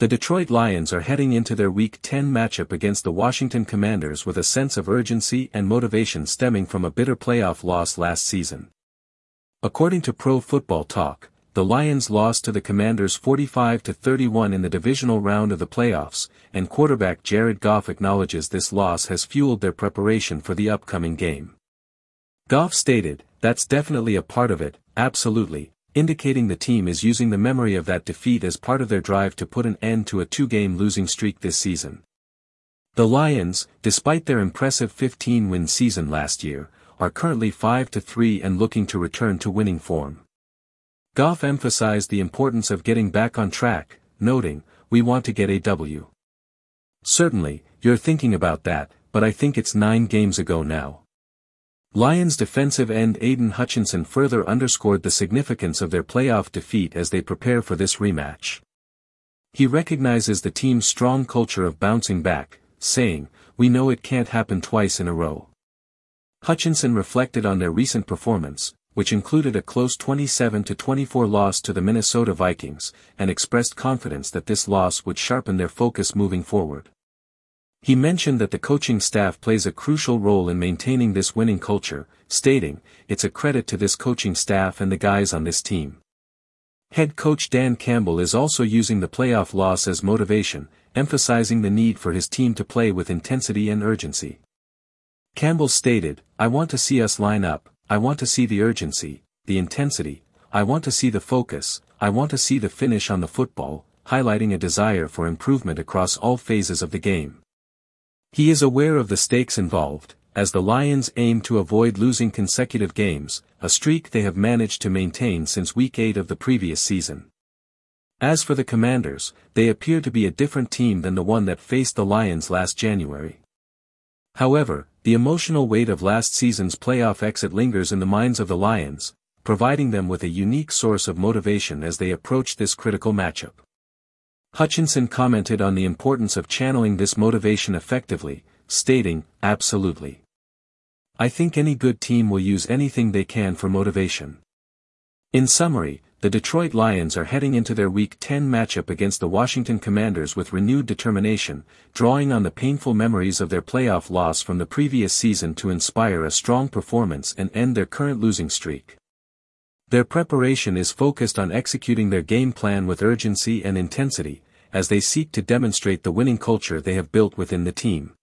The Detroit Lions are heading into their Week 10 matchup against the Washington Commanders with a sense of urgency and motivation stemming from a bitter playoff loss last season. According to Pro Football Talk, the Lions lost to the Commanders 45-31 in the divisional round of the playoffs, and quarterback Jared Goff acknowledges this loss has fueled their preparation for the upcoming game. Goff stated, "That's definitely a part of it, absolutely," indicating the team is using the memory of that defeat as part of their drive to put an end to a 2-game losing streak this season. The Lions, despite their impressive 15-win season last year, are currently 5-3 and looking to return to winning form. Goff emphasized the importance of getting back on track, noting, "We want to get a W." "Certainly, you're thinking about that, but I think it's 9 games ago now." Lions defensive end Aidan Hutchinson further underscored the significance of their playoff defeat as they prepare for this rematch. He recognizes the team's strong culture of bouncing back, saying, "We know it can't happen twice in a row." Hutchinson reflected on their recent performance, which included a close 27-24 loss to the Minnesota Vikings, and expressed confidence that this loss would sharpen their focus moving forward. He mentioned that the coaching staff plays a crucial role in maintaining this winning culture, stating, "It's a credit to this coaching staff and the guys on this team." Head coach Dan Campbell is also using the playoff loss as motivation, emphasizing the need for his team to play with intensity and urgency. Campbell stated, "I want to see us line up, I want to see the urgency, the intensity, I want to see the focus, I want to see the finish on the football," highlighting a desire for improvement across all phases of the game. He is aware of the stakes involved, as the Lions aim to avoid losing consecutive games, a streak they have managed to maintain since Week 8 of the previous season. As for the Commanders, they appear to be a different team than the one that faced the Lions last January. However, the emotional weight of last season's playoff exit lingers in the minds of the Lions, providing them with a unique source of motivation as they approach this critical matchup. Hutchinson commented on the importance of channeling this motivation effectively, stating, "Absolutely. I think any good team will use anything they can for motivation." In summary, the Detroit Lions are heading into their Week 10 matchup against the Washington Commanders with renewed determination, drawing on the painful memories of their playoff loss from the previous season to inspire a strong performance and end their current losing streak. Their preparation is focused on executing their game plan with urgency and intensity, as they seek to demonstrate the winning culture they have built within the team.